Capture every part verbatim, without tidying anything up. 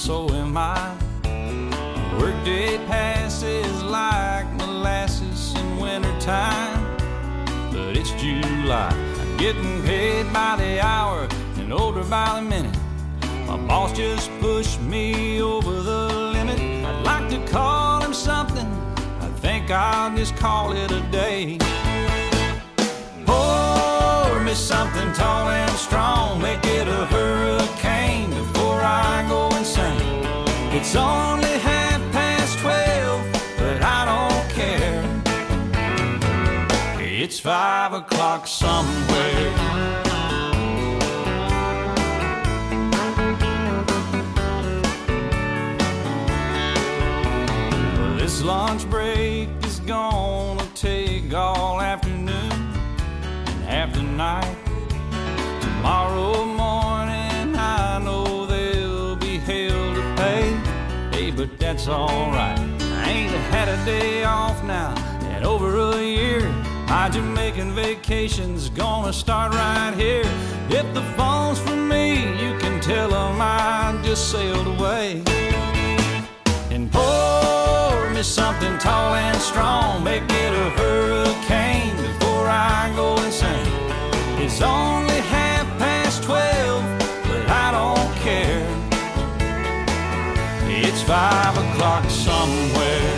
so am I. Workday passes like molasses in wintertime, but it's July. I'm getting paid by the hour and older by the minute. My boss just pushed me over the limit. I'd like to call him something, I think I'll just call it a day. Pour me something tall and strong, make it a hurricane before I go insane. It's only half past twelve, but I don't care. It's five o'clock somewhere. This lunch break is gonna take all afternoon and half the night. Tomorrow morning I know there'll be hell to pay. Hey, but that's alright. I ain't had a day off now in over a year. My Jamaican vacation's gonna start right here. If the phone's for me, you can tell them I just sailed away. And pour me something tall and strong, make it a hurricane before I go insane. It's only half past twelve, but I don't care. It's five o'clock somewhere.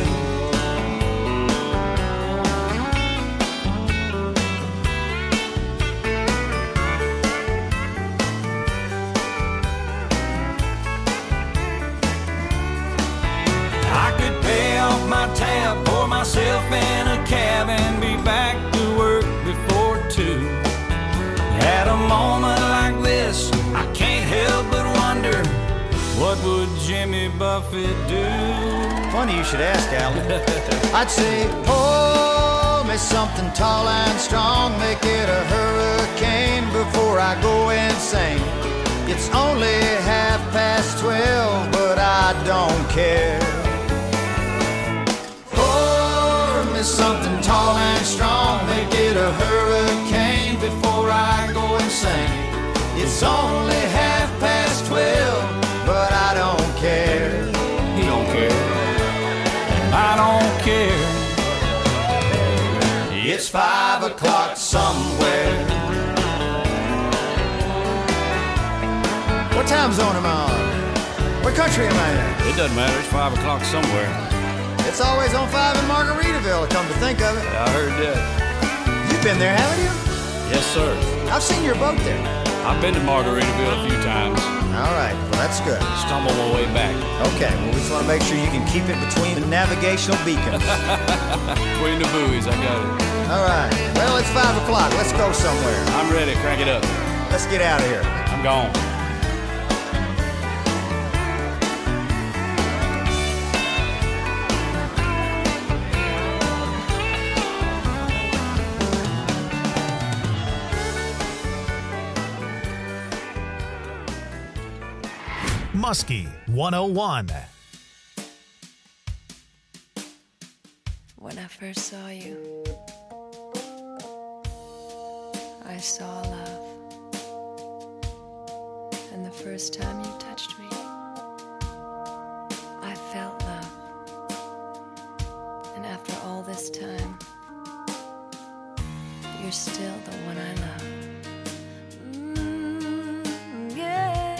I could pay off my tab, pour myself in a cab, and be back to work before two. At a moment like this, I can't help but wonder, what would Jimmy Buffett do? Funny you should ask, Alan. I'd say, pour me something tall and strong, make it a hurricane before I go insane. It's only half past twelve, but I don't care. Pour me something tall and strong, make it a hurricane before I go insane. It's only half past twelve, but I don't care. He don't care, and I don't care. It's five o'clock somewhere. What time zone am I on? What country am I in? It doesn't matter, it's five o'clock somewhere. It's always on five in Margaritaville, come to think of it. I heard that. You've been there, haven't you? Yes, sir. I've seen your boat there. I've been to Margaritaville a few times. All right, well, that's good. Stumbled my way back. Okay, well, we just want to make sure you can keep it between the navigational beacons. Between the buoys, I got it. All right, well, it's five o'clock. Let's go somewhere. I'm ready, crank it up. Let's get out of here. I'm gone. Muskie one oh one. When I first saw you, I saw love. And the first time you touched me, I felt love. And after all this time, you're still the one I love. Mm, yeah.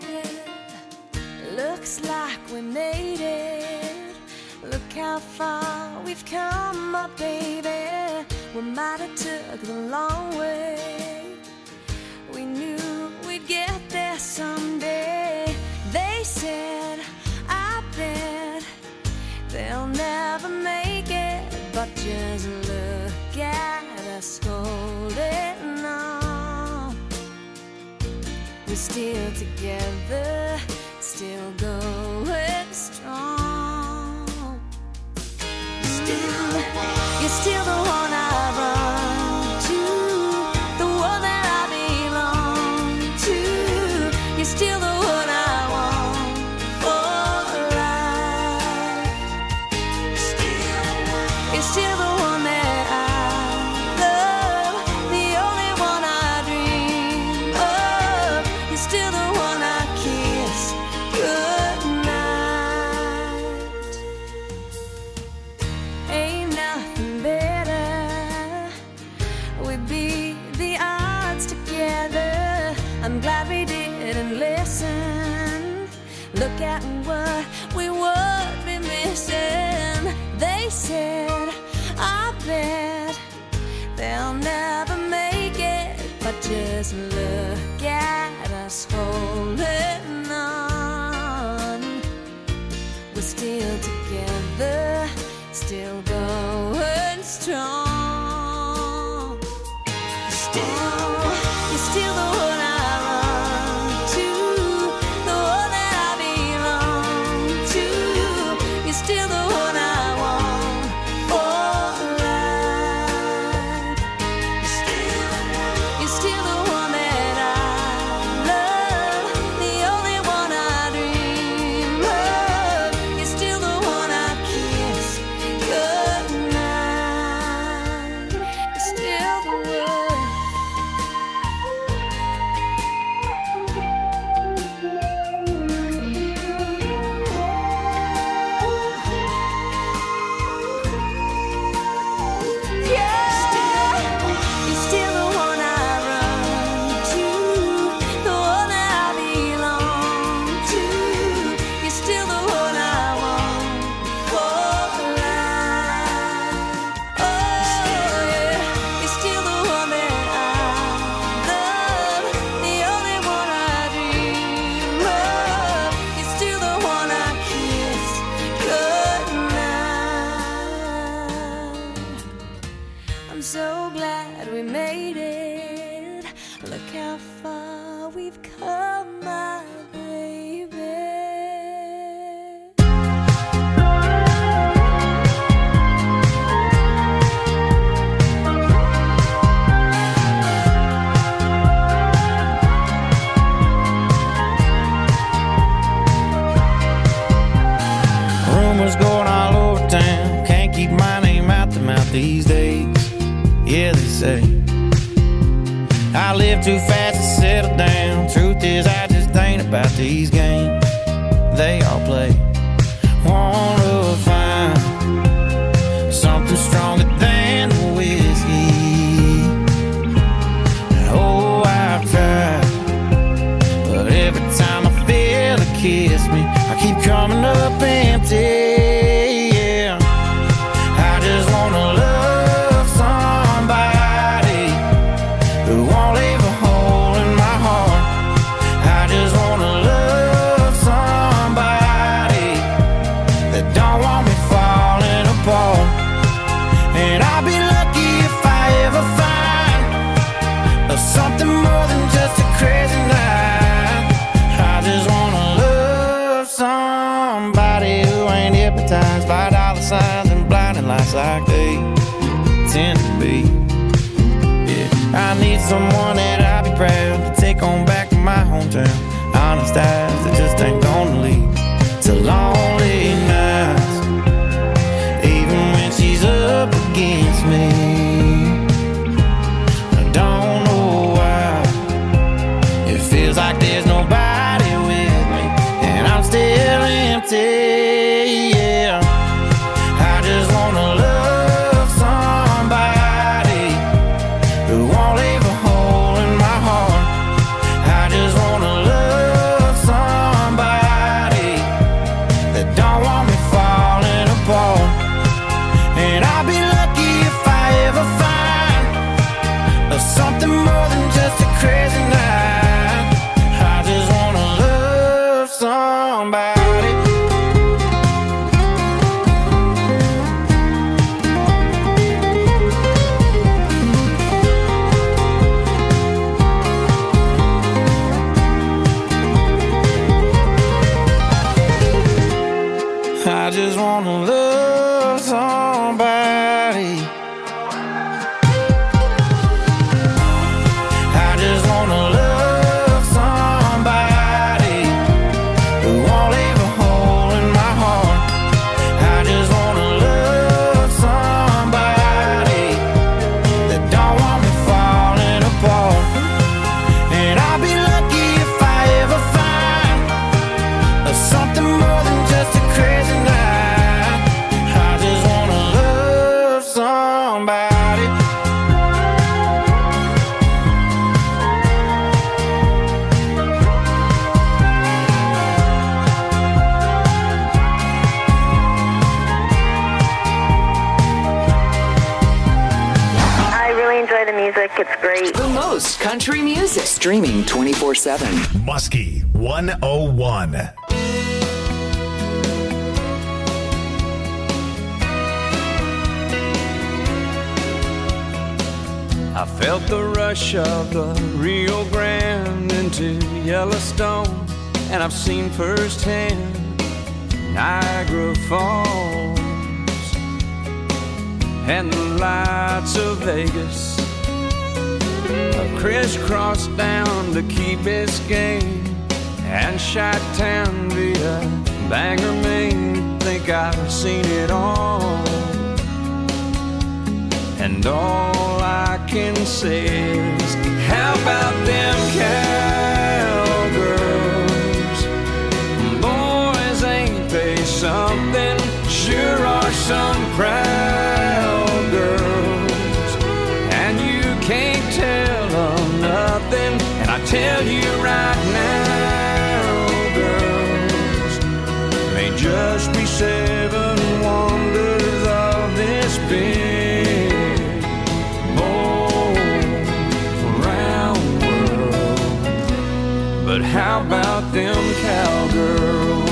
Looks like we made it. Look how far we've come, my baby. We might have took the long way. We knew we'd get there someday. They said, I bet they'll never make it. But just look at us holding on. We're still together, still going strong. Still, you're still the one I run to, the one that I belong to. You're still the one I want for life. Still, you're still the one that I love, the only one I dream of. You're still the one I kiss look at what we would be missing. They said, I bet they'll never make it, but just look at us holding on. We're still together, still going strong. Still, you're still the one I run to, the one that I belong to. You're still the one I want for life. You're still, you're still the one that I love, the only one I dream of. You're still the one I kiss goodnight. You're still the one. I'm so glad we made it. Look how far we've come, my baby. Rumors going all over town, can't keep my name out the mouth these days. Yeah, they say I live too fast to settle down. Truth is, I just ain't about these games they all play. Wanna find something stronger than the whiskey. Oh, I've tried, but every time I feel it kiss me, I keep coming up empty. Yeah, I just wanna love something more than just a crazy night. I just wanna love somebody who ain't hypnotized by dollar signs and blinding lights like they tend to be. Yeah, I need someone that I'll be proud to take on back to my hometown. Honest eyes that just ain't gonna lead to lonely nights, even when she's up against me. Feels like there's nobody with me, and I'm still empty. Yeah, I just wanna love somebody who won't leave a hole in my heart. I just wanna love somebody that don't want me falling apart. And I'll be lucky if I ever find something more than just a crazy night. Somebody. I just wanna love somebody. I just wanna love something more than just a crazy night. It's great. The most country music. Streaming twenty-four seven. Muskie one oh one. I felt the rush of the Rio Grande into Yellowstone, and I've seen firsthand Niagara Falls and the lights of Vegas. I've crisscrossed down to Key Biscayne and Chi-Town via Bangor, Maine. Think I've seen it all, and all I can say is, how about them cowgirls? Boys, ain't they something? Sure are some proud girls, and you can't tell them nothing. And I tell you right now, girls, may just be seven wonders of this big old round world. But how about them cowgirls?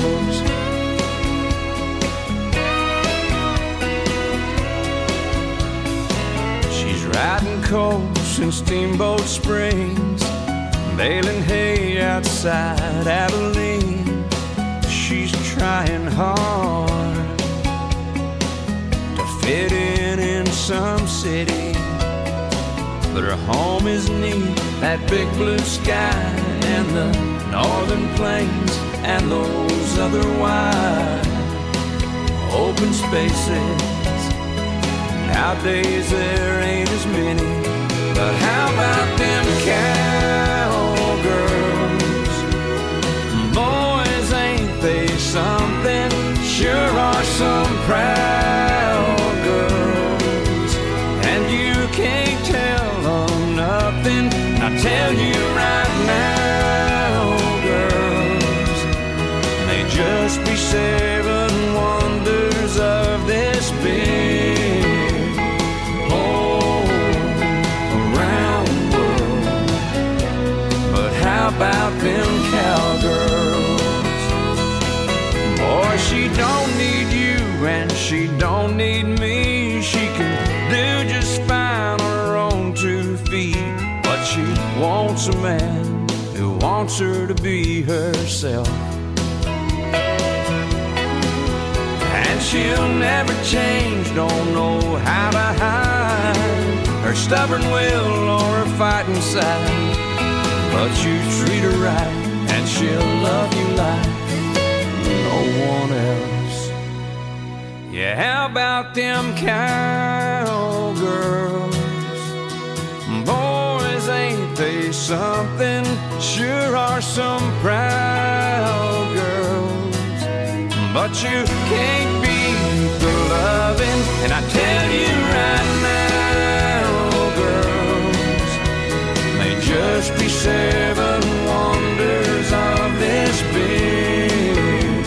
Riding coast in Steamboat Springs, baling hay outside Abilene. She's trying hard to fit in in some city, but her home is neat, that big blue sky and the northern plains and those other wide open spaces. Nowadays there ain't as many, but how about them cowgirls? Boys, ain't they something? Sure are some proud girls, and you can't tell them nothing. I tell you right now, girls, they just be seven wonders of this big about them cowgirls. Boy, she don't need you and she don't need me. She can do just fine on her own two feet, but she wants a man who wants her to be herself. And she'll never change, don't know how to hide her stubborn will or her fighting side. But you treat her right, and she'll love you like no one else. Yeah, how about them cowgirls? Boys, ain't they something? Sure are some proud girls, but you can't beat the loving. And I tell you right now, girls, they just be seven wonders of this big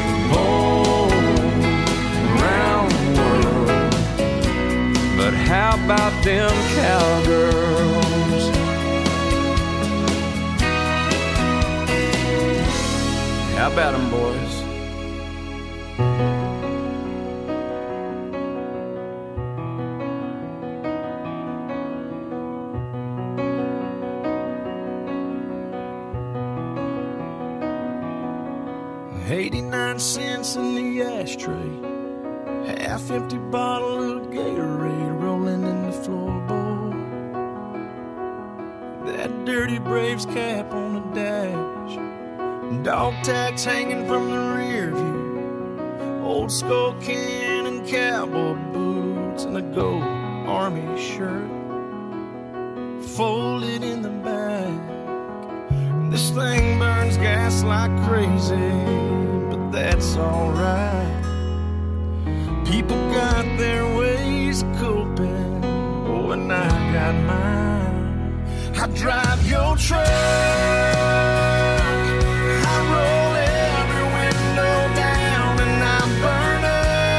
old round world. But how about them cowgirls? How about them, boys? eighty-nine cents in the ashtray, half empty bottle of Gatorade rolling in the floorboard. That dirty Braves cap on the dash, dog tags hanging from the rear view, old skull can and cowboy boots, and a gold army shirt folded in the back. This thing burns gas like crazy, but that's alright. People got their ways of coping, oh, and I got mine. I drive your truck, I roll every window down, and I burn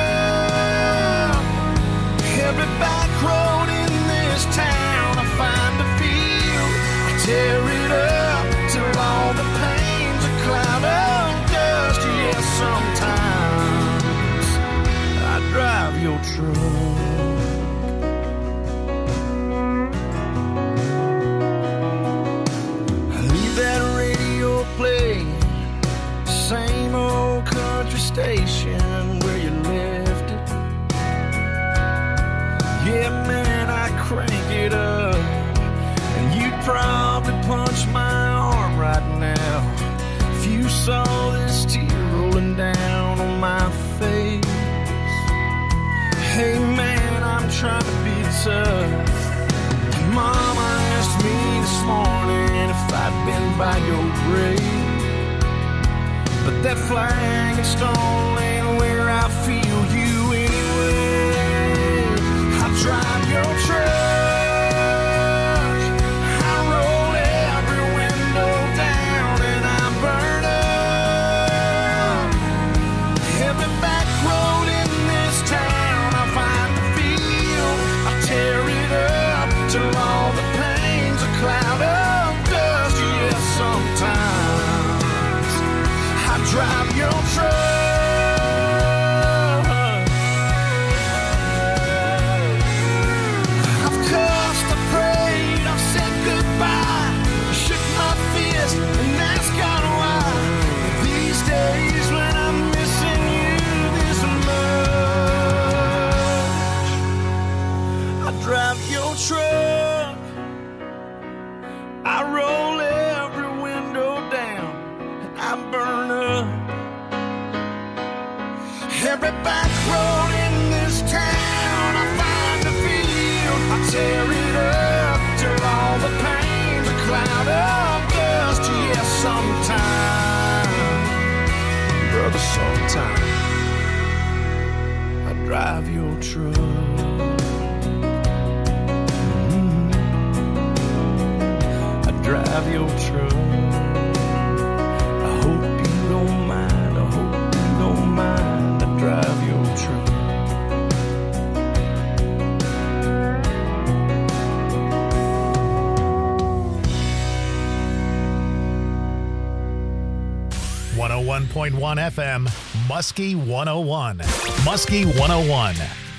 up every back road in this town. I find truck. Leave that radio playing, same old country station where you left it. Yeah, man, I crank it up, and you'd probably punch my arm right now if you saw this tear rolling down on my face. Hey, man, I'm trying to be tough. Mama asked me this morning if I'd been by your grave, but that flag and stone ain't where I feel you anyway. I drive your truck, I roll every window down, and I burn up every back road in this town. I find the field, I tear it up till all the pain's a cloud of dust. Yes, sometimes I drive your truck. I've cussed, I prayed, I've said goodbye, I shook my fist and asked God why. These days when I'm missing you this much, I drive your truck, I roll every window down, and I burn up every back road in this town. I find the field, I tear it up till all the pain's a cloud of dust. Yes, sometime, brother, sometime I drive your truck. Drive your truck. I hope you don't mind. I hope you don't mind. I drive your truck. one oh one point one F M, Muskie one oh one. Muskie one oh one.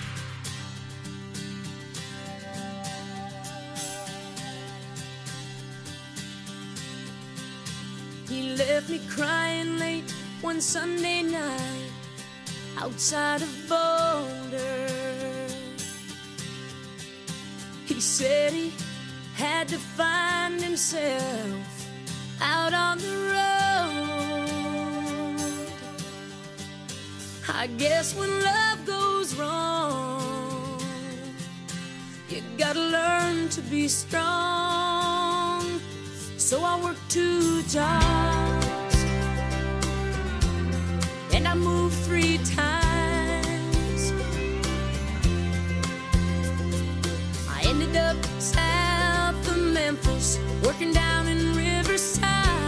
He left me crying late one Sunday night outside of Boulder. He said he had to find himself out on the road. I guess when love goes wrong, you gotta learn to be strong. So I worked two jobs and I moved three times. I ended up south of Memphis, working down in Riverside.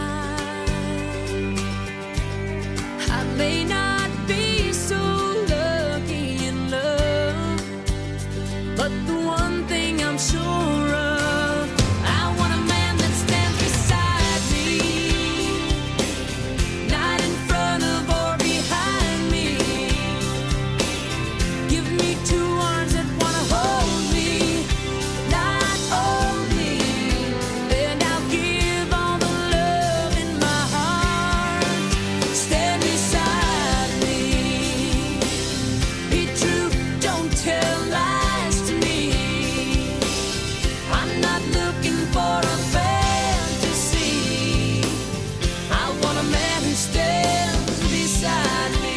I may not be so lucky in love, but the one thing I'm sure of, I want a man that stands beside me, not in front of or behind me. Give me two arms that wanna hold me, not only, and I'll give all the love in my heart. Stand beside me, be true, don't tell lies to me. I'm not looking for a fantasy, I want a man who stands beside me.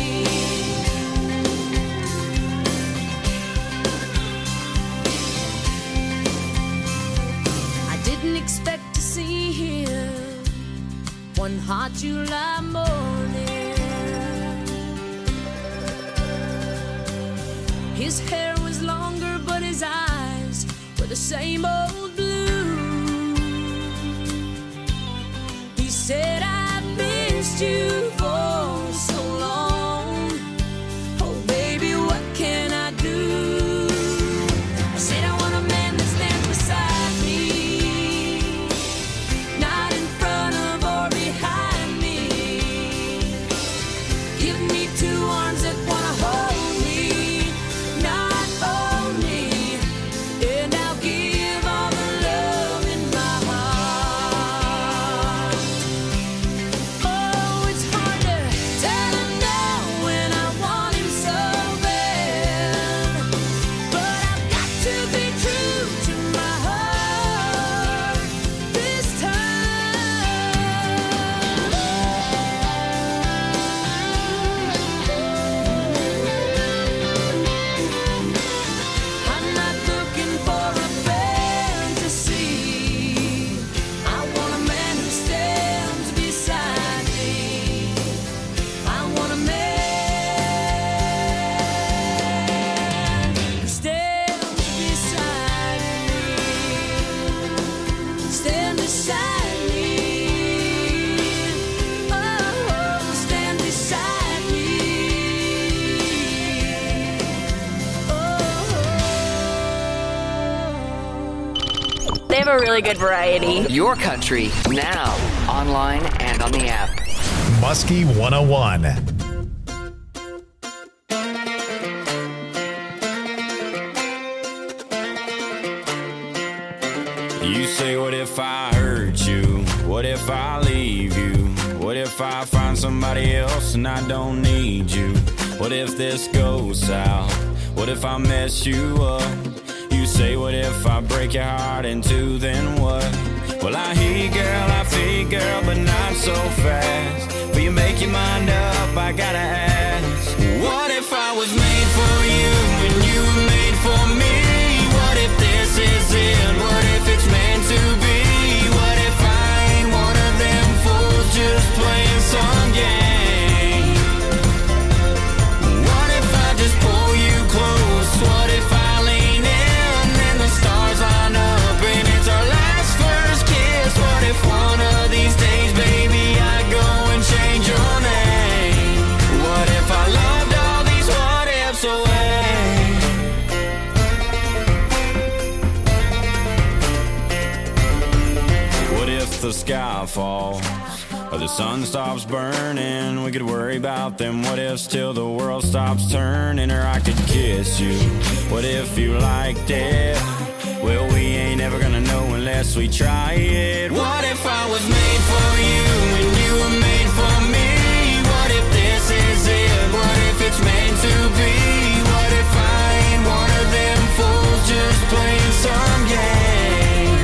I didn't expect to see him one hot July morning. His hair was longer, but his eyes were the same old blue. He said, I've missed you for so long. Oh, baby, what can I do? I said, I want a man that stands beside me, not in front of or behind me. Give me two arms that wanna hold me, have a really good variety. Your country, now, online and on the app. Muskie one oh one. You say, what if I hurt you? What if I leave you? What if I find somebody else and I don't need you? What if this goes south? What if I mess you up? You say, what if I break your heart in two, then what? Well, I hear you, girl, I feel you, girl, but not so fast. Will you make your mind up? I gotta ask. What if I was made for you and you were made for me? What if this is it? What if it's meant to be? What if I ain't one of them fools just playing some game? What if I just pull you close? What if I lean in and the stars line up and it's our last first kiss? What if one of these days, baby, I go and change your name? What if I loved all these what ifs away? What if the sky falls or the sun stops burning? We could worry about them what ifs till the world stops turning. Or I could kiss you. What if you liked it? Well, we ain't ever gonna know unless we try it. What if I was made for you and you were made for me? What if this is it? What if it's meant to be? What if I ain't one of them fools just playing some game?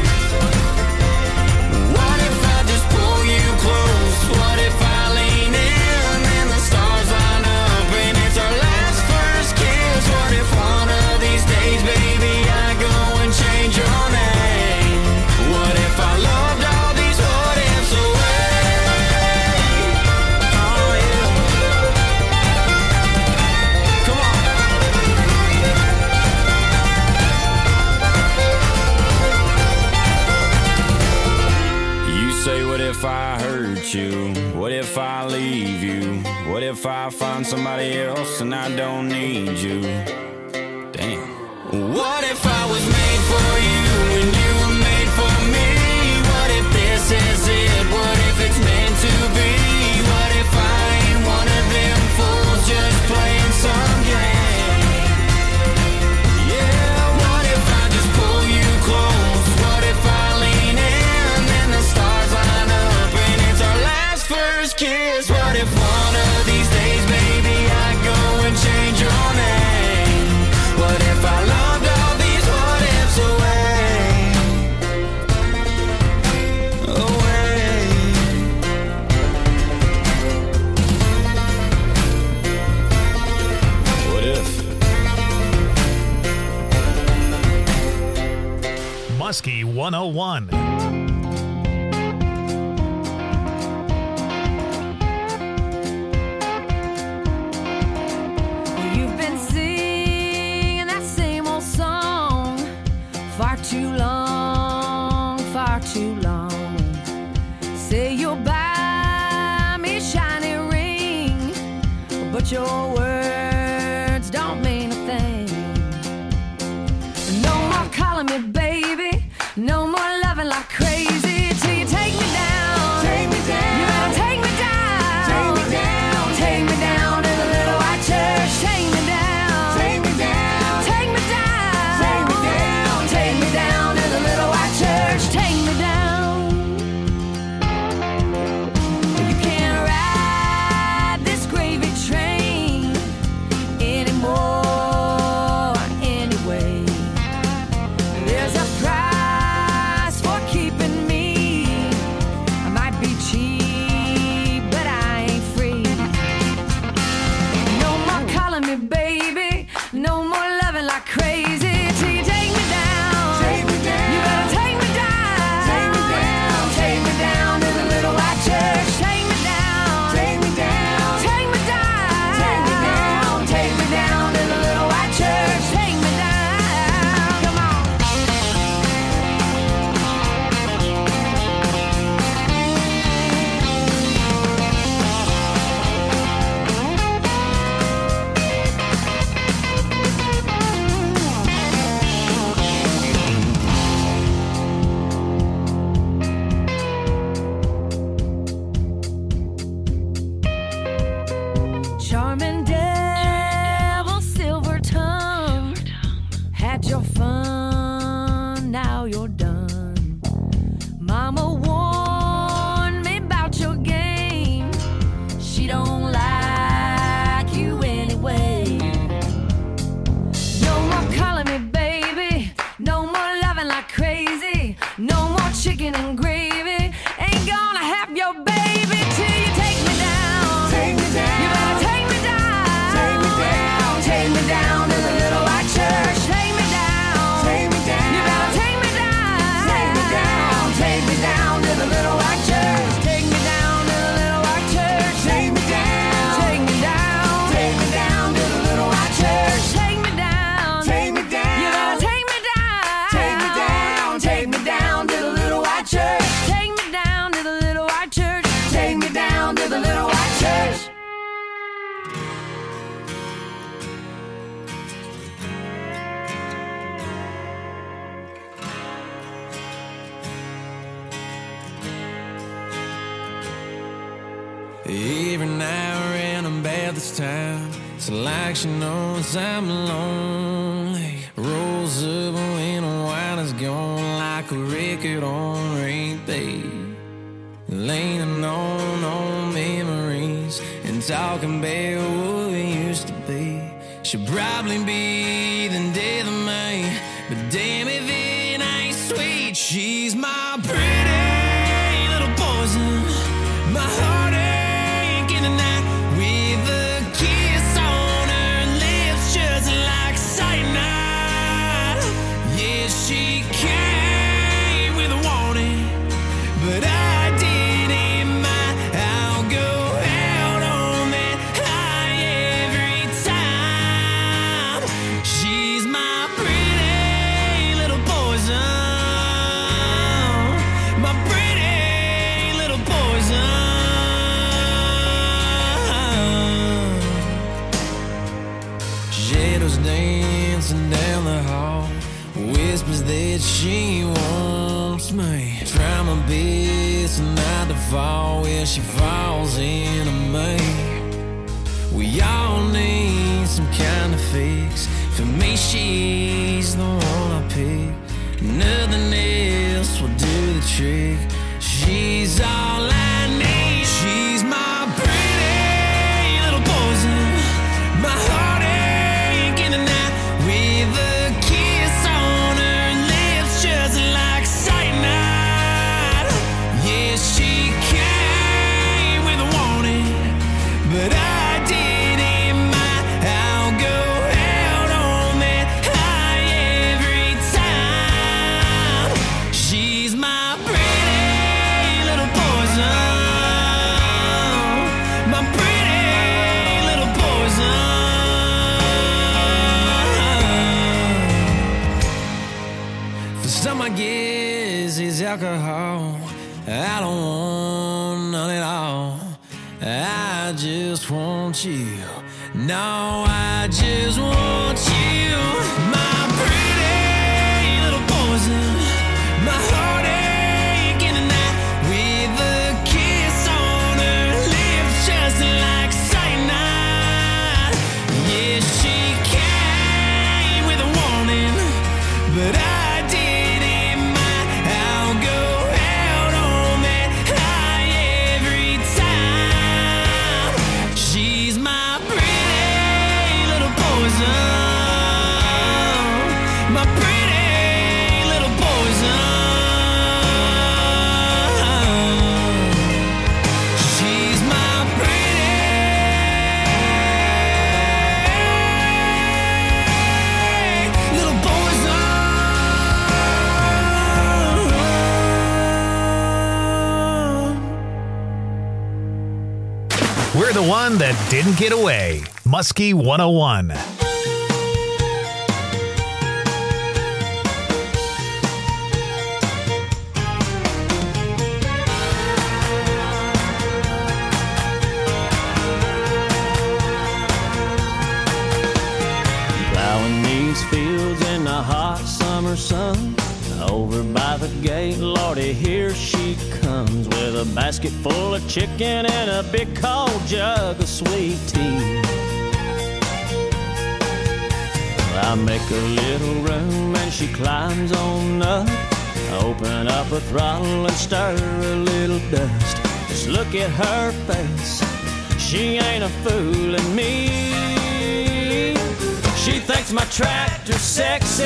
What if I just pull you close? What if I lean in and the stars line up and it's our last first kiss? What if one of these days, baby, I go and change your name? What if I loved all these what ifs away? Oh yeah. Come on. You say, what if I hurt you? What if I leave you? What if I find somebody else and I don't need you? Damn. What if I was made for you and you were made for me? What if this is it? What if it's meant to be? What if I ain't one of them fools just playing some game? Yeah, what if I just pull you close? What if I lean in and the stars line up and it's our last first kiss? What if one of these days, baby, I go and change your name? What if I loved all these what ifs away? Away. What if? Muskie one oh one. You've been singing that same old song far too long, far too long. Say you'll buy me a shiny ring, but your words don't mean a thing. No more calling me baby, no more loving like crazy till you take me down. Take me down. You better take me down. Take me down. Take me down to the little white church. Take me down. Take me down. Take me down. Take me down. Take me down to the little white church. Take me down. You can't ride this gravy train at this time. It's like she knows I'm lonely. Rolls up when the wine is gone like a record on repeat. Leaning on old memories and talking about what we used to be. Should probably be the death of me, but damn if it ain't sweet. She's my pretty little poison, my heartache in the night, with a kiss on her lips just like cyanide. Yeah, she came with a warning, but I didn't mind. I'll go out on that high every time. She's my pretty little poison, my pretty little poison. Shadows dancing down the hall, whispers that she wants me. Try my best not to fall where she falls into me. We all need some kind of fix. For me, she's the one I pick. Nothing else will do the trick. She's all I need. She's my pretty little poison, my heartache in the night, with a kiss on her lips just like cyanide. Yeah, she came with a warning, but I didn't mind. I'll go out on that high every time. She's my pretty little poison, my pretty little poison. For some, I guess it's alcohol. I don't want none at all. I just want you. No, I just want you. My pretty little poison, my heartache in the night, with a kiss on her lips just like cyanide. Yeah, she came with a warning, but I didn't mind. I'll go out on that high every time. She's my pretty little poison, my pretty little poison. She's my pretty little poison. We're the one that didn't get away. Muskie one oh one. Plowing these fields in the hot summer sun. Over by the gate, Lordy, here she comes, with a basket full of chicken and a big cold jug of sweet tea. I make a little room and she climbs on up. Open up a throttle and stir a little dust. Just look at her face, she ain't a fooling me. She thinks my tractor's sexy,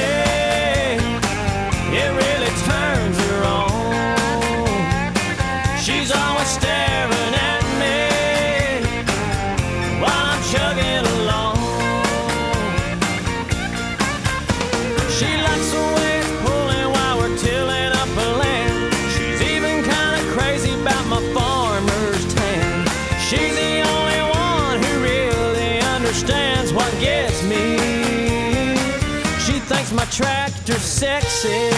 it really turns her on. She's always staring at me while I'm chugging along. She likes the way it's pulling while we're tilling up a land. She's even kind of crazy about my farmer's tan. She's the only one who really understands what gets me. She thinks my tractor's sexy.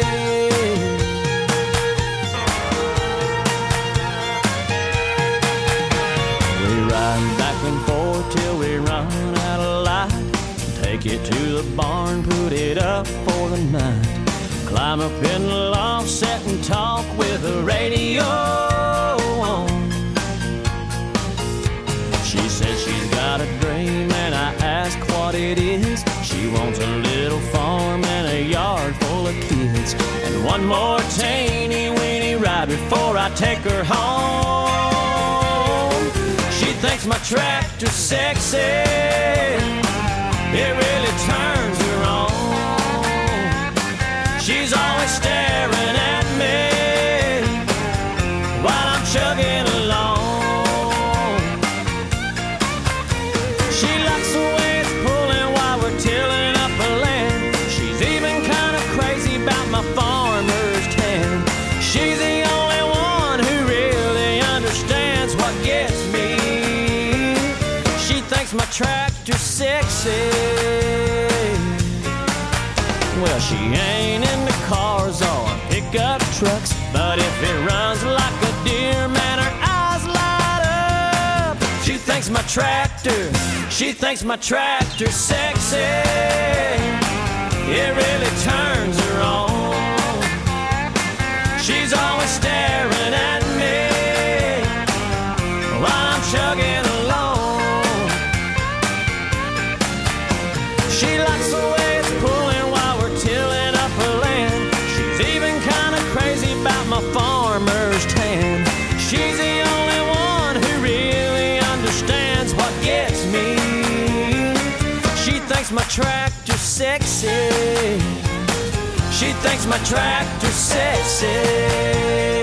We ride back and forth till we run out of light. Take it to the barn, put it up for the night. Climb up in the loft, sit and talk with the radio on. She says she's got a dream, and I ask what it is. She wants a little farm and a yard full of kids, and one more teeny weeny ride before I take her home. She thinks my tractor's sexy, it really turns her on. She's always staring at me while I'm chugging along. She likes the way it's pulling while we're tilling up the land. She's even kind of crazy about my farmer's tan. She's the only one who really understands what gets me. She thinks my tractor's sexy. Well, she ain't into cars or pickup trucks, but if it runs like a deer, man, her eyes light up. She thinks my tractor, she thinks my tractor's sexy. It really turns her on. She's always staring at me while I'm chugging along. She likes the way it's pulling while we're tilling up her land. She's even kind of crazy about my farmer's tan. She's the only one who really understands what gets me. She thinks my tractor's sexy. She thinks my tractor's sexy.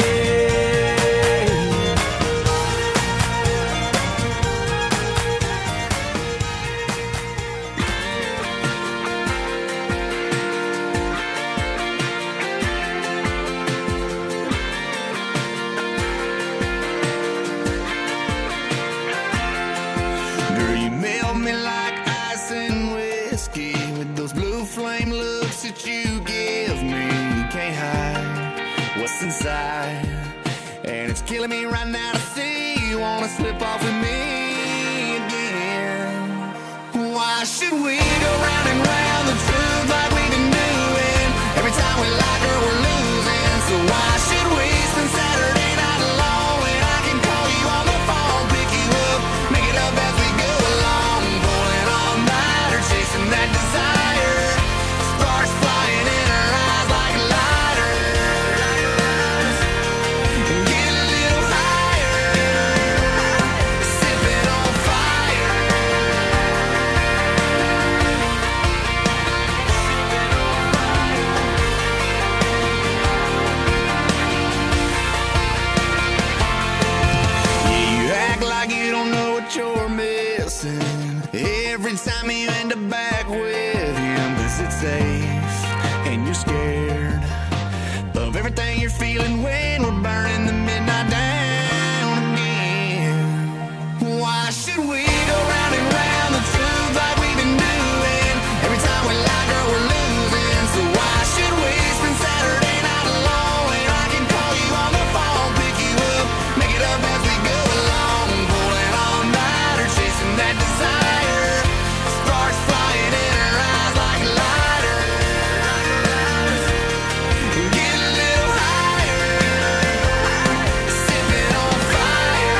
Inside, and it's killing me right now to see you wanna slip off with me again. Why should we go round and round the truth like we've been doing? Every time we like her, we're losing. So why should we spend Saturday night alone when I can call you on the phone, pick you up, make it up as we go along, pulling all night or chasing that desire, sparks flying in her eyes like a lighter. You're missing every time you end up back with him, 'cause it's safe and you're scared of everything you're feeling when we're burning the midnight down again. Why should we go round and round the truth like we've been doing? Every time we like her, we're losing. So why should we spend Saturday night alone when I can call you on the phone, pick you up, make it up as we go along, pulling all night or chasing that desire, sparks flying in her eyes like lighters. Get a little higher, sipping on fire.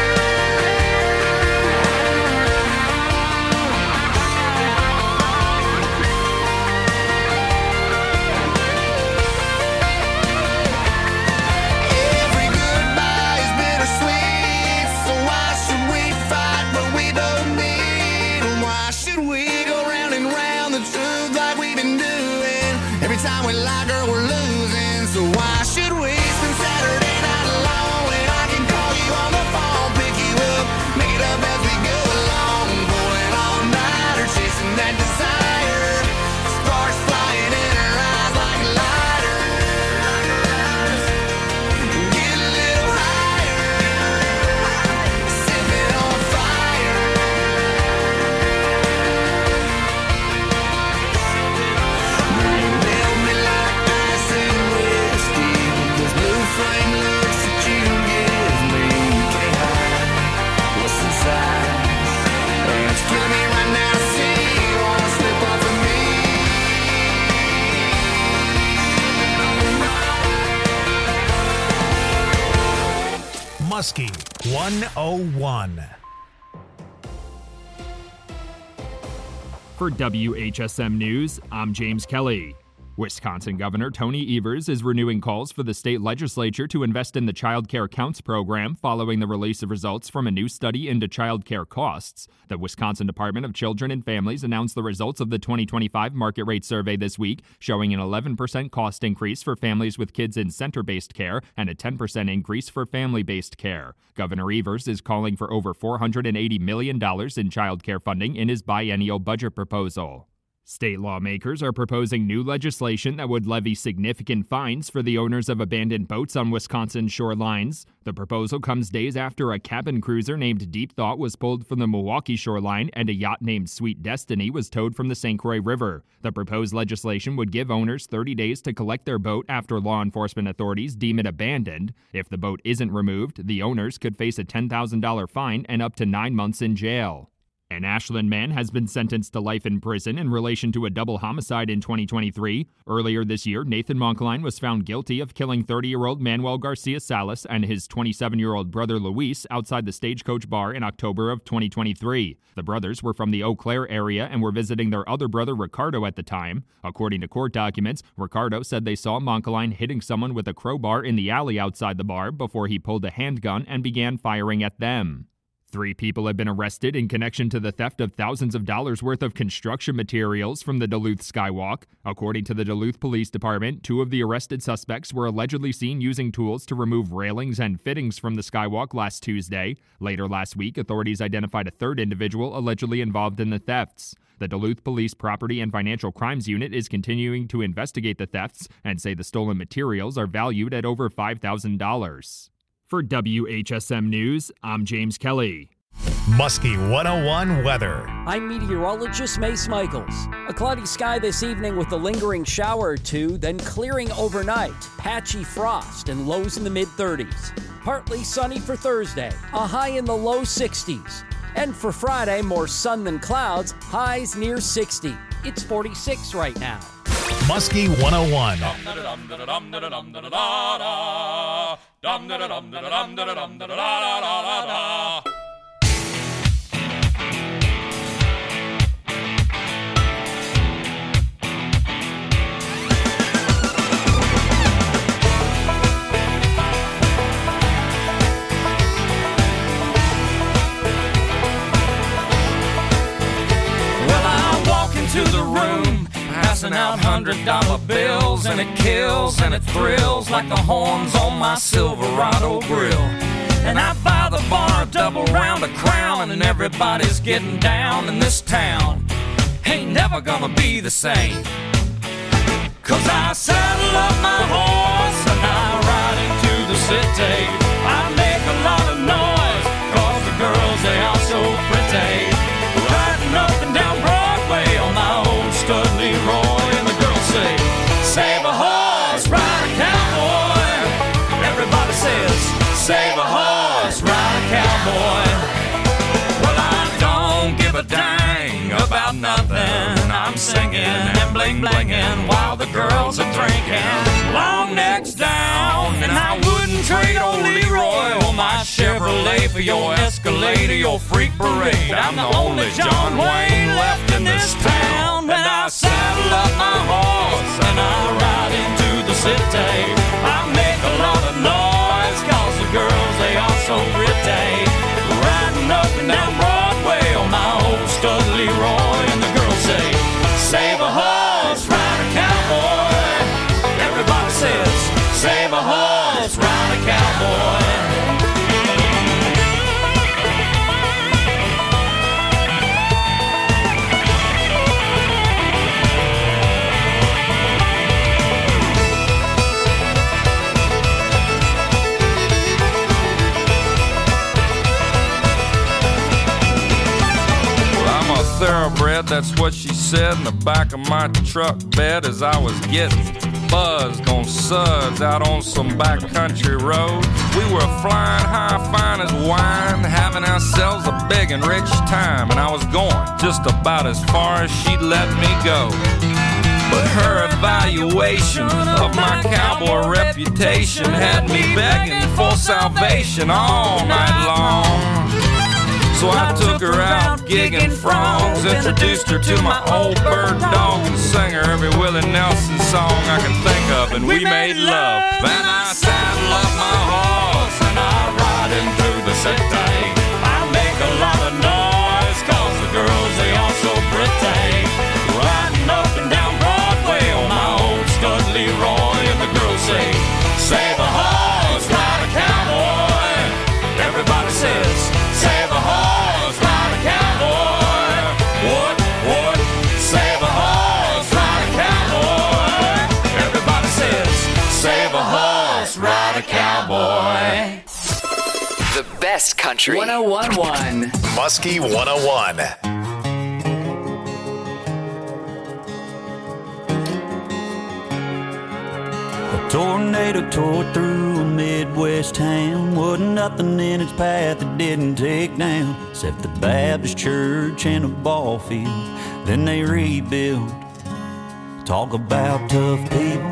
Every goodbye is bittersweet, so why should we fight what we both need? And why should we go round and round the truth like we've been doing? Every time we like her, we're losing. So why should we spend Saturday night alone when I can call you on the phone, pick you up, make it up as we go along, pulling all night or chasing that desire, sparks flying in her eyes like lighters. Get a little higher, sipping on fire. Girl, you melt me like ice and whiskey. Those blue flame looks that you give me, you can't hide what's inside. And it's killing me right now to see you wanna slip off of me. Muskie one oh one. For W H S M News, I'm James Kelly. Wisconsin Governor Tony Evers is renewing calls for the state legislature to invest in the Child Care Counts program following the release of results from a new study into child care costs. The Wisconsin Department of Children and Families announced the results of the twenty twenty-five market rate survey this week, showing an eleven percent cost increase for families with kids in center-based care and a ten percent increase for family-based care. Governor Evers is calling for over four hundred eighty million dollars in child care funding in his biennial budget proposal. State lawmakers are proposing new legislation that would levy significant fines for the owners of abandoned boats on Wisconsin shorelines. The proposal comes days after a cabin cruiser named Deep Thought was pulled from the Milwaukee shoreline and a yacht named Sweet Destiny was towed from the Saint Croix River. The proposed legislation would give owners thirty days to collect their boat after law enforcement authorities deem it abandoned. If the boat isn't removed, the owners could face a ten thousand dollars fine and up to nine months in jail. An Ashland man has been sentenced to life in prison in relation to a double homicide in twenty twenty-three. Earlier this year, Nathan Monkline was found guilty of killing thirty-year-old Manuel Garcia Salas and his twenty-seven-year-old brother Luis outside the Stagecoach Bar in October of twenty twenty-three. The brothers were from the Eau Claire area and were visiting their other brother Ricardo at the time. According to court documents, Ricardo said they saw Monkline hitting someone with a crowbar in the alley outside the bar before he pulled a handgun and began firing at them. Three people have been arrested in connection to the theft of thousands of dollars worth of construction materials from the Duluth Skywalk. According to the Duluth Police Department, two of the arrested suspects were allegedly seen using tools to remove railings and fittings from the skywalk last Tuesday. Later last week, authorities identified a third individual allegedly involved in the thefts. The Duluth Police Property and Financial Crimes Unit is continuing to investigate the thefts and say the stolen materials are valued at over five thousand dollars. For W H S M News, I'm James Kelly. Muskie one oh one weather. I'm meteorologist Mace Michaels. A cloudy sky this evening with a lingering shower or two, then clearing overnight. Patchy frost and lows in the mid-thirties. Partly sunny for Thursday, a high in the low sixties. And for Friday, more sun than clouds, highs near sixty. It's forty-six right now. Muskie one oh one. To the room, passing out hundred dollar bills, and it kills and it thrills like the horns on my Silverado grill. And I buy the bar a double round of Crown, and everybody's getting down in this town. Ain't never gonna be the same, 'cause I saddle up my horse and I ride into the city. I make a lot of noise 'cause the girls, they are so pretty. Riding up and down Broadway on my old stud Leroy, and the girls say, save a horse, ride a cowboy. Everybody says, save a horse, ride a cowboy. Well, I don't give a dang about nothing. I'm singing and bling blinging while the girls are drinking. Long necks down, and I wouldn't trade old Leroy or my Chevrolet for your Escalade or your freak parade. I'm the only John Wayne left in this town. When I saddle up my horse and I ride into the city, I make a lot of noise 'cause the girls, they are so pretty. Riding up and down Broadway on my old stud Leroy, and the girls say, save a horse, ride a cowboy. Everybody says, save a horse, ride a cowboy. Thoroughbred, that's what she said in the back of my truck bed as I was getting buzzed on suds out on some backcountry road. We were flying high, fine as wine, having ourselves a big and rich time, and I was going just about as far as she'd let me go. But her evaluation of my cowboy reputation had me begging for salvation all night long. So I took her out gigging frogs, introduced her to my old bird dog, and sang her every Willie Nelson song I can think of, and we made love. Then I saddle up my horse and I ride him through the city. I make a lot of noise, cause the girls, they all so pretty. Riding up and down Broadway on my old stud Leroy, and the girls say, save a horse, ride a cowboy. Everybody says, save a horse, ride a cowboy. What, what? Save a horse, ride a cowboy. Everybody says, save a horse, ride a cowboy. The best country. one oh one point one. Muskie one oh one. A tornado tore through a Midwest town. Wasn't nothing in its path that didn't take down, except the Baptist church and a ball field. Then they rebuilt. Talk about tough people.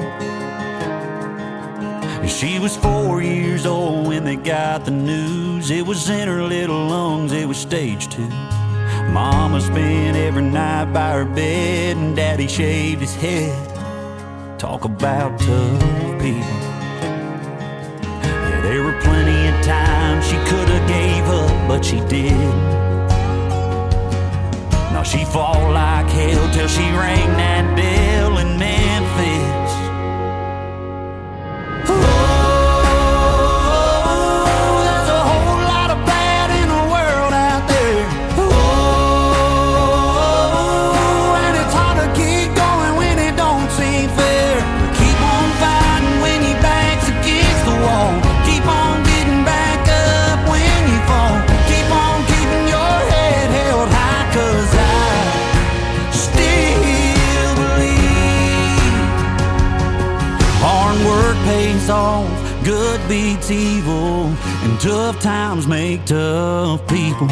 She was four years old when they got the news. It was in her little lungs, it was stage two. Mama spent every night by her bed, and Daddy shaved his head. Talk about tough people. Yeah, there were plenty of times she could have gave up, but she didn't. Now she fought like hell till she rang that bell in Memphis. Off, good beats evil, and tough times make tough people.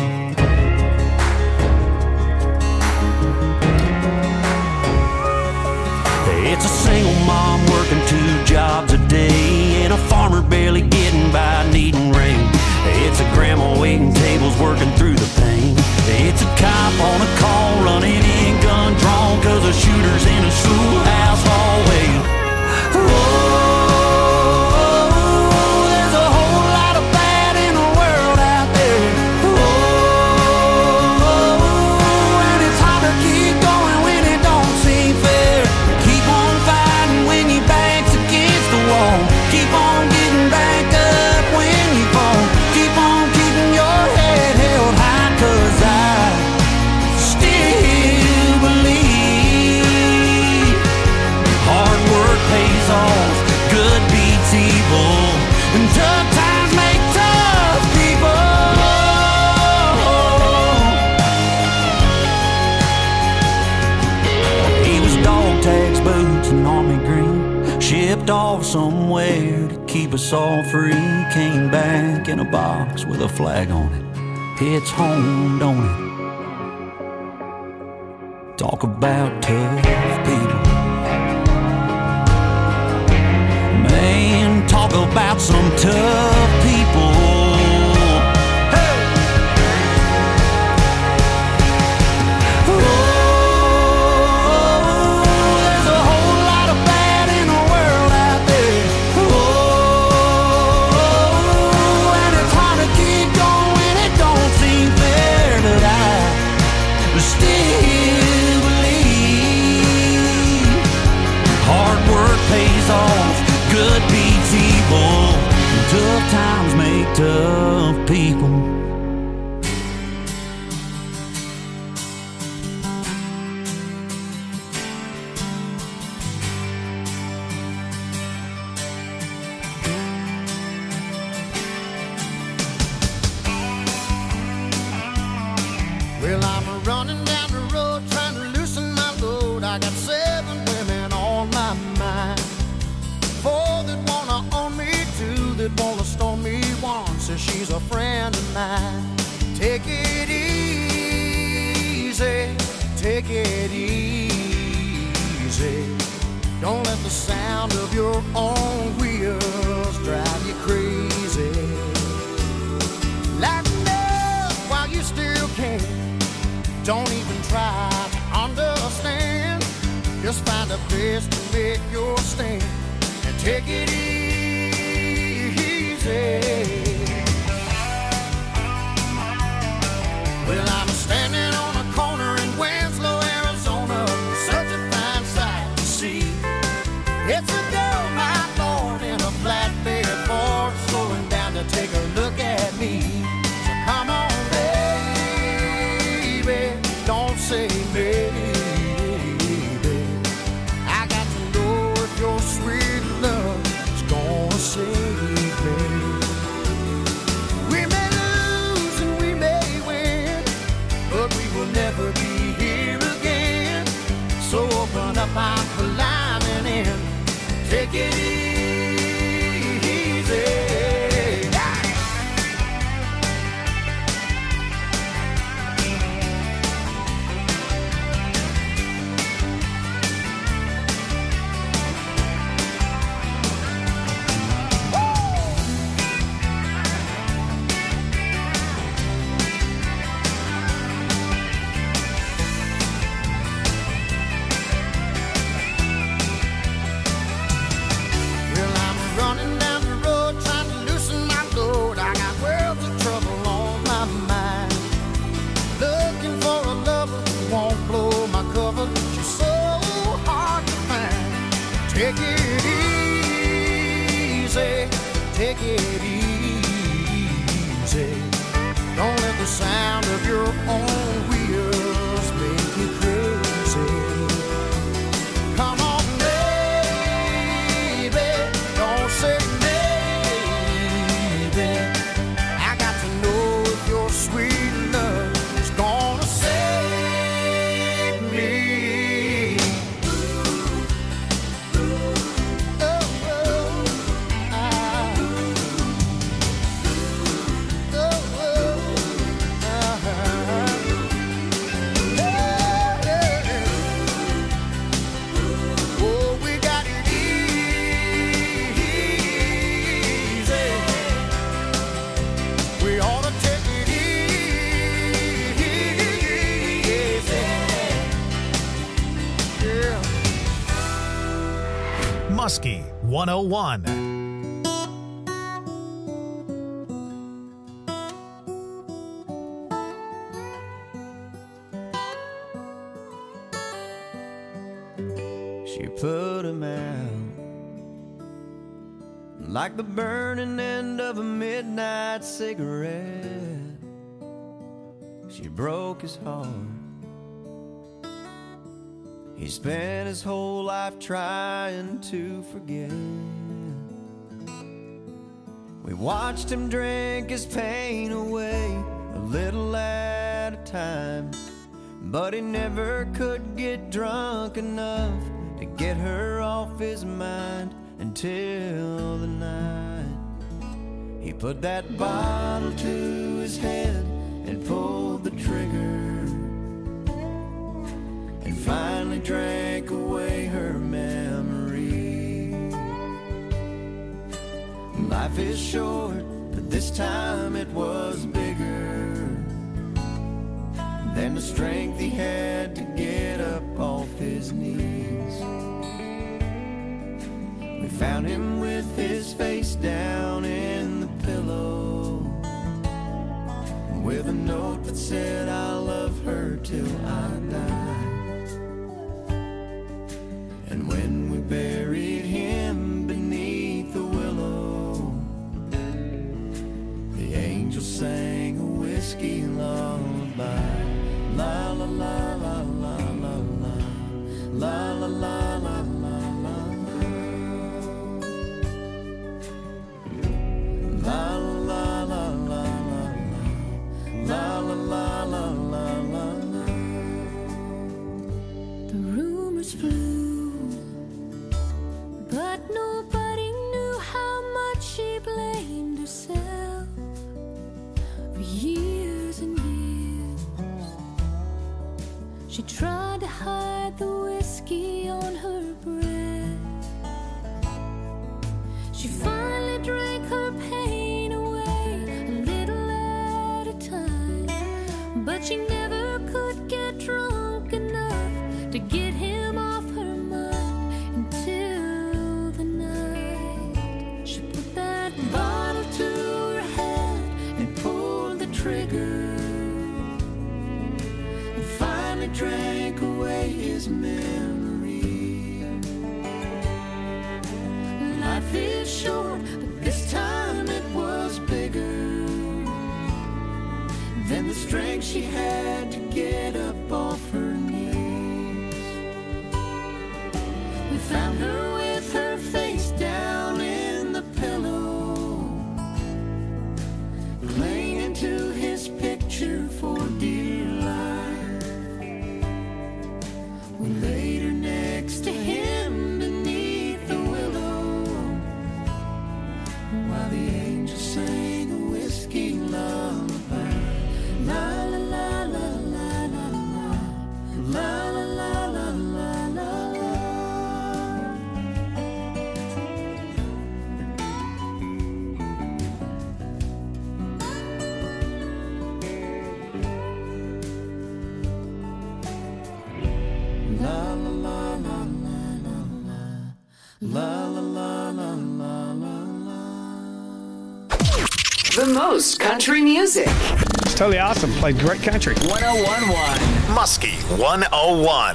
It's a single mom working two jobs a day, and a farmer barely getting by needing rain. It's a grandma waiting tables working through the pain. It's a cop on a call running in gun drawn, cause a shooter's in a schoolhouse hallway. Whoa. Off somewhere to keep us all free. Came back in a box with a flag on it. It's home, don't it? Talk about tough people. Man, talk about some tough people. Good beats evil, and tough times make tough people. Well, I'm running down the road trying to loosen my load. I got seven women on my mind. Four that wanna own me, two that wanna stone me, one says she's a friend of mine. Take it easy, take it easy. Don't let the sound of your own wheels drive you crazy. Lighten up while you still Don't even try to understand. Just find a place to make your stand and take it easy. Well, I'm standing on a corner in Winslow, Arizona, such a fine sight to see. It's a girl, my lord, in a flatbed Ford, slowing down to take a look at me. So come on, baby, don't say maybe. I got to know if your sweet love is gonna save me. We may lose and we may win, but we will never be here again. So open up my climbing in, take it easy. Take it easy, take it easy. Don't let the sound of your own wheels make you crazy. Come on, baby, don't say maybe. I got to know if your sweet love is gonna save me. Muskie one oh one. She put him out like the burning end of a midnight cigarette. She broke his heart. He spent his whole life trying to forget. We watched him drink his pain away, a little at a time. But he never could get drunk enough to get her off his mind until the night he put that bottle to his head and pulled the trigger, and finally drank away her memory. Life is short, but this time it was bigger than the strength he had to get up off his knees. We found him with his face down in the pillow, with a note that said, "I love her till I die." And when we buried him beneath the willow, the angel sang a whiskey lullaby. La la la la la la la, la la la la la la, la la la la la, la la la la la la. The rumors flew, but nobody knew how much she blamed herself for years and years. She tried to hide the whiskey on her breath. She finally drank her pain away, a little at a time, but she never could get to get him off her mind until the night she put that bottle to her head and pulled the trigger and finally drank away his memory. Life is short, but this time it was bigger than the strength she had to get up off her knees. We found her with her face down in the pillow, clinging to his picture for dear life. We laid her next to him beneath the willow, while the angels sang a whiskey lullaby. La la la la la la la la la la la la la. La la la la la la la la la la la. The most country music. It's totally awesome. Played great country. one oh one point one Muskie one oh one.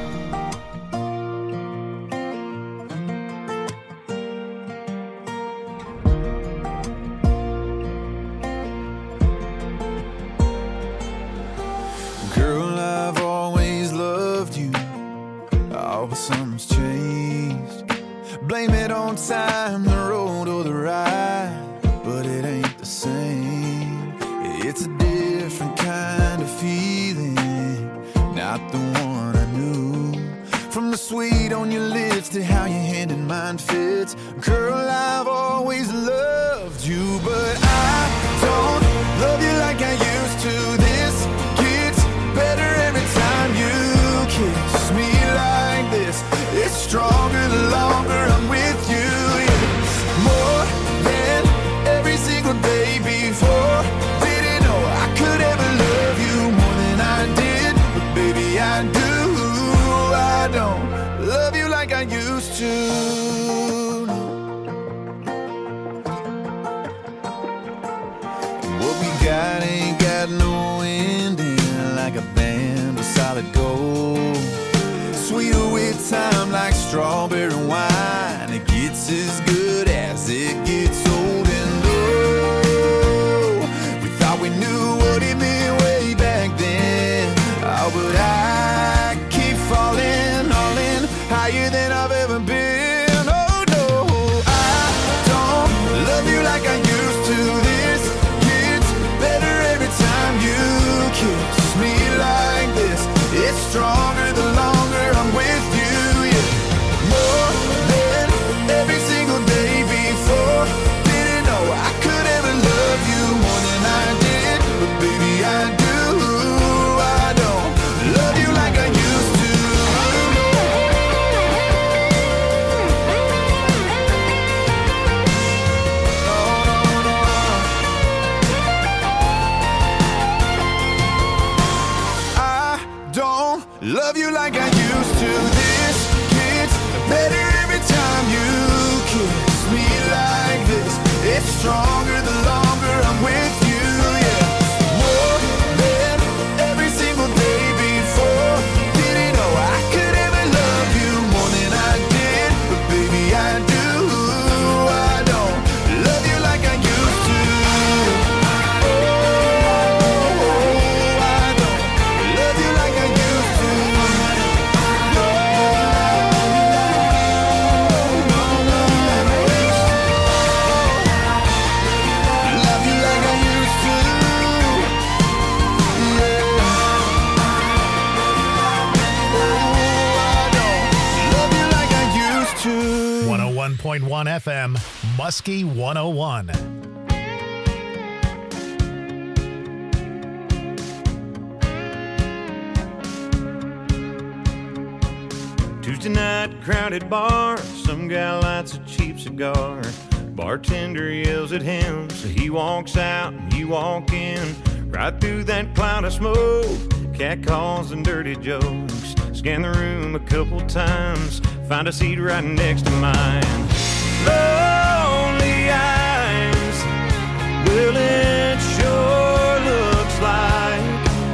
Girl, I've always loved you. Oh, but something's changed. Blame it on time, the road, or the ride, but it ain't the same. It's a different kind of feeling, not the one I knew. From the sweet on your lips to how your hand in mine fits. Girl, I've always loved you, but I don't love you like I used to. This gets better every time you kiss me like this. It's stronger the longer I'm with you. Yeah. More than every single day before. Didn't know I could ever love you more than I did, but baby I do. I don't love you like I used to. What we got ain't got no ending, like a band of solid gold. Sweeter with time like strawberry wine. It gets as good as it gets old. And oh, we thought we knew what it meant way back then. Oh, but I keep falling, all in, higher than I've ever been. Oh no, I don't love you like I used to. This gets better every time you kiss me like this. It's stronger the longer I'm with you, yeah. More than every single day before. Didn't know I could ever love you more than I did, but baby I do. I don't love you like I used to. I don't love you like I used to. This gets better every time you kiss me like this. It's stronger the longer I'm with you, yeah. More than every single day before. Didn't know I could ever love you more than I did, but baby I do. I don't love you like I used to. Oh, I don't love you like I used to. No, no, no, love you like I used to. Yeah. Oh, I don't love you like I used to. one oh one point one F M, Muskie one oh one. Tuesday night, crowded bar, some guy lights a cheap cigar. Bartender yells at him, so he walks out and you walk in. Right through that cloud of smoke, cat calls and dirty jokes Scan the room a couple times, find a seat right next to mine. Lonely eyes, well, it sure looks like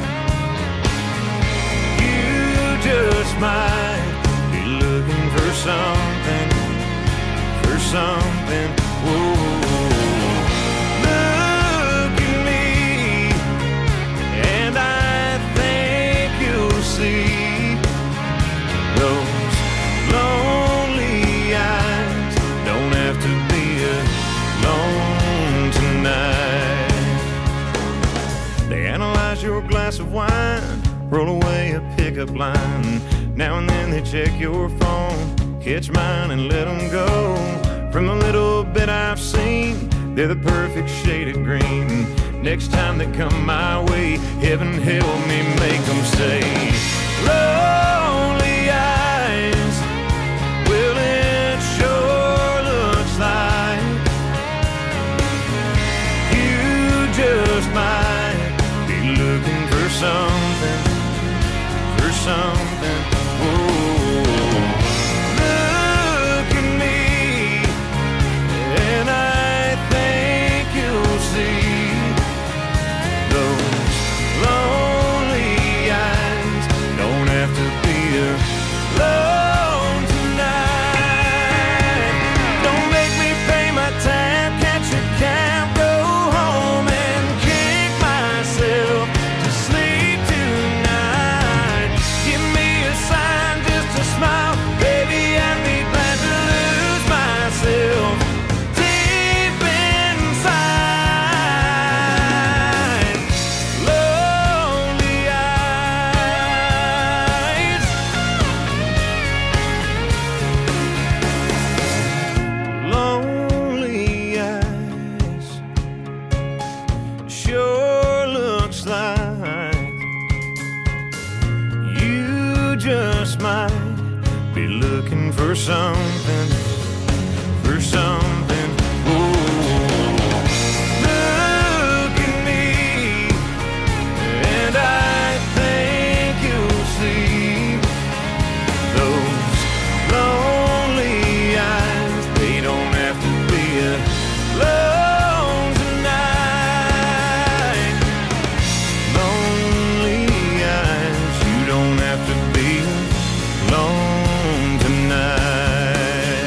you just might be looking for something, for something. Whoa. Look at me, and I think you'll see those lonely eyes don't have to be alone tonight. They analyze your glass of wine, roll away a pickup line. Now and then they check your phone, catch mine and let them go. From the little bit I've seen, they're the perfect shade of green. Next time they come my way, heaven help me make them say, lonely eyes, well, it sure looks like you just might be looking for something, for something. Whoa. Look at me, and I think you'll see those lonely eyes don't have to be alone tonight. Don't make me pay my tab, catch a cab, go home and kick myself to sleep tonight. Give me a sign, just a smile, baby, I'd be glad to lose myself deep inside. Lonely eyes, lonely eyes, sure looks like you just might be looking for something, for something.